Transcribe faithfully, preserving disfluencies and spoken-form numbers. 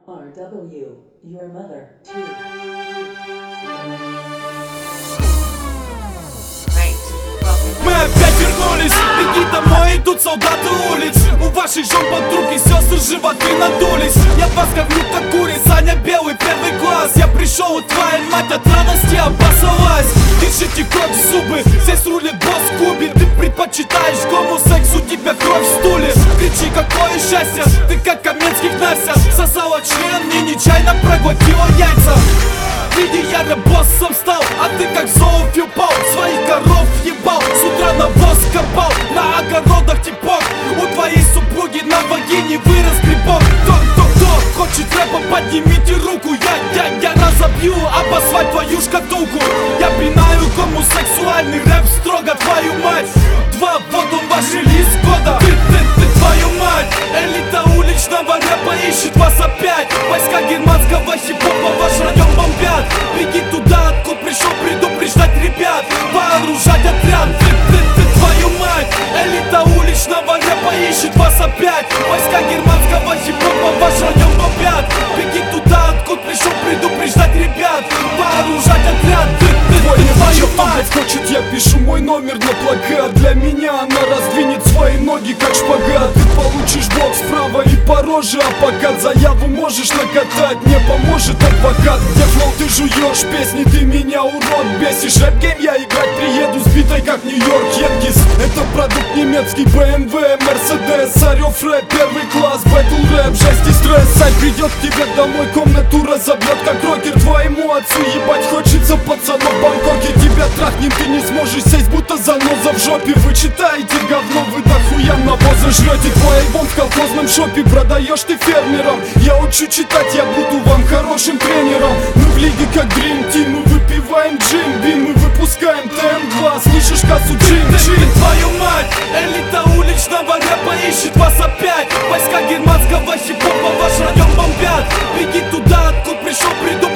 R W, your mother, too. Мы опять вернулись, беги домой, идут солдаты улиц. У ваших жен подруг и сестры животы надулись. Я вас говню как курица, Саня белый первый класс. Я пришел, и твоя мать от радости обоссалась. Держите кровь в зубы, здесь рулит босс Куби. Ты предпочитаешь гомосексу, тебя кровь в стуле. Кричи, какое счастье, ты как Каменских Настя. Сосала член, мне нечаянно проглотила яйца. Види, я боссом стал, а ты как Зоофил пал. Своих коров ебал, с утра навоз копал. На огородах типок, у твоей супруги на вагине вырос грибок. Кто, кто, кто хочет рэпа, поднимите руку. Я, я, я разобью обосвать твою шкатулку. Я пинаю гомосексуальный рэп строго, твою мать. Два, вот он ваш релиз года. Ты, ты, ты, твою мать. Элита уличного рэпа ищет вас опять. Войска германского хип-хопа ваш район бомбят. Беги туда, откуда пришел предупреждать ребят. Вооружать отряд, ты, ты, ты, твою мать. Элита уличного рэпа ищет вас опять. Войска германского хип-хопа ваш район бомбят. Беги туда, откуда пришел предупреждать ребят. Вооружать отряд, ты, ты, твой ты, твою мать. Хочет, я пишу мой номер на плакат. Для меня она раздвинет свои ноги как шпагат. Ты получишь блок справа и по роже. А пока заяву можешь накатать, не поможет адвокат. Где флоу ты жуешь песни, ты меня урод бесишь. Рэп-гейм я играть приеду сбитой как Нью-Йорк Янкис. Это продукт немецкий, бэ эм вэ, Мерседес. Орёв рэп, первый класс, бэтл рэп, жесть и стресс. Сайт придет к тебе домой, комнату разобьет как рокер. Твоему отцу ебать хочется пацанов в Бангкоке. Тебя трахнем, ты не сможешь сесть, будто заноза в жопе. Вы читаете говно, вы дохуя навоза жрете. Твой альбом в колхозном шопе продаешь ты фермерам. Я учу читать, я буду вам хорошим тренером. Мы в лиге как Dream Team, мы выпиваем Джим Бим. Мы выпускаем тэ эм два, слышишь кассу Джим Джим. Твою мать, элита уличного рэпа ищет вас опять. Войска германского хип-хопа ваш район бомбят. Беги туда, откуда пришел предупреждать.